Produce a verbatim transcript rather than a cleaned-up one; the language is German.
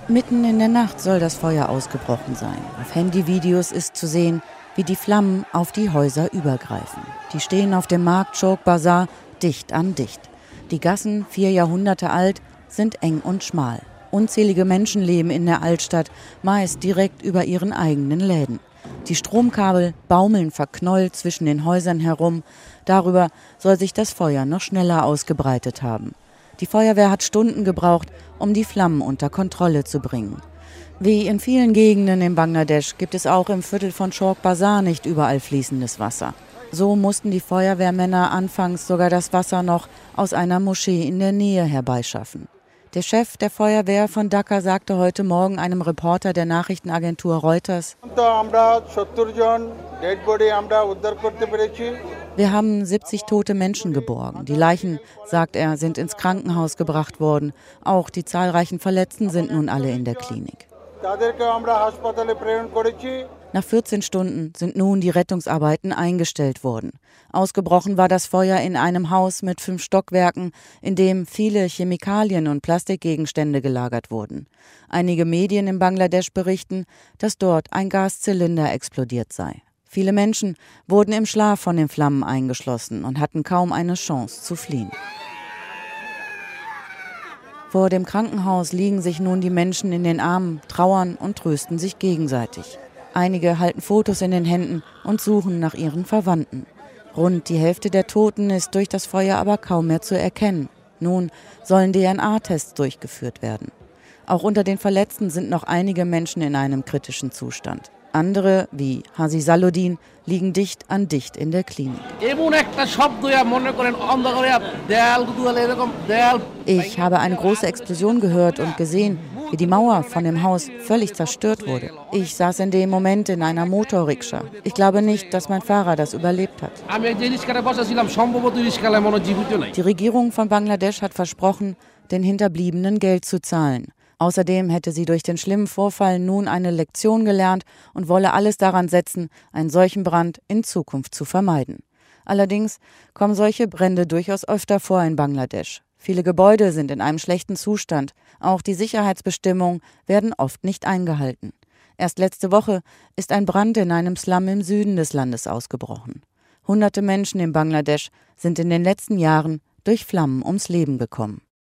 Mitten in der Nacht soll das Feuer ausgebrochen sein. Auf Handyvideos ist zu sehen, wie die Flammen auf die Häuser übergreifen. Die stehen auf dem Markt Chowk Bazar dicht an dicht. Die Gassen, vier Jahrhunderte alt, sind eng und schmal. Unzählige Menschen leben in der Altstadt, meist direkt über ihren eigenen Läden. Die Stromkabel baumeln verknollt zwischen den Häusern herum. Darüber soll sich das Feuer noch schneller ausgebreitet haben. Die Feuerwehr hat Stunden gebraucht, um die Flammen unter Kontrolle zu bringen. Wie in vielen Gegenden in Bangladesch gibt es auch im Viertel von Chowk Bazar nicht überall fließendes Wasser. So mussten die Feuerwehrmänner anfangs sogar das Wasser noch aus einer Moschee in der Nähe herbeischaffen. Der Chef der Feuerwehr von Dhaka sagte heute Morgen einem Reporter der Nachrichtenagentur Reuters: Wir haben siebzig tote Menschen geborgen. Die Leichen, sagt er, sind ins Krankenhaus gebracht worden. Auch die zahlreichen Verletzten sind nun alle in der Klinik. Nach vierzehn Stunden sind nun die Rettungsarbeiten eingestellt worden. Ausgebrochen war das Feuer in einem Haus mit fünf Stockwerken, in dem viele Chemikalien und Plastikgegenstände gelagert wurden. Einige Medien in Bangladesch berichten, dass dort ein Gaszylinder explodiert sei. Viele Menschen wurden im Schlaf von den Flammen eingeschlossen und hatten kaum eine Chance zu fliehen. Vor dem Krankenhaus liegen sich nun die Menschen in den Armen, trauern und trösten sich gegenseitig. Einige halten Fotos in den Händen und suchen nach ihren Verwandten. Rund die Hälfte der Toten ist durch das Feuer aber kaum mehr zu erkennen. Nun sollen D N A-Tests durchgeführt werden. Auch unter den Verletzten sind noch einige Menschen in einem kritischen Zustand. Andere, wie Haji Saluddin, liegen dicht an dicht in der Klinik. Ich habe eine große Explosion gehört und gesehen, wie die Mauer von dem Haus völlig zerstört wurde. Ich saß in dem Moment in einer Motorrikscha. Ich glaube nicht, dass mein Fahrer das überlebt hat. Die Regierung von Bangladesch hat versprochen, den Hinterbliebenen Geld zu zahlen. Außerdem hätte sie durch den schlimmen Vorfall nun eine Lektion gelernt und wolle alles daran setzen, einen solchen Brand in Zukunft zu vermeiden. Allerdings kommen solche Brände durchaus öfter vor in Bangladesch. Viele Gebäude sind in einem schlechten Zustand. Auch die Sicherheitsbestimmungen werden oft nicht eingehalten. Erst letzte Woche ist ein Brand in einem Slum im Süden des Landes ausgebrochen. Hunderte Menschen in Bangladesch sind in den letzten Jahren durch Flammen ums Leben gekommen.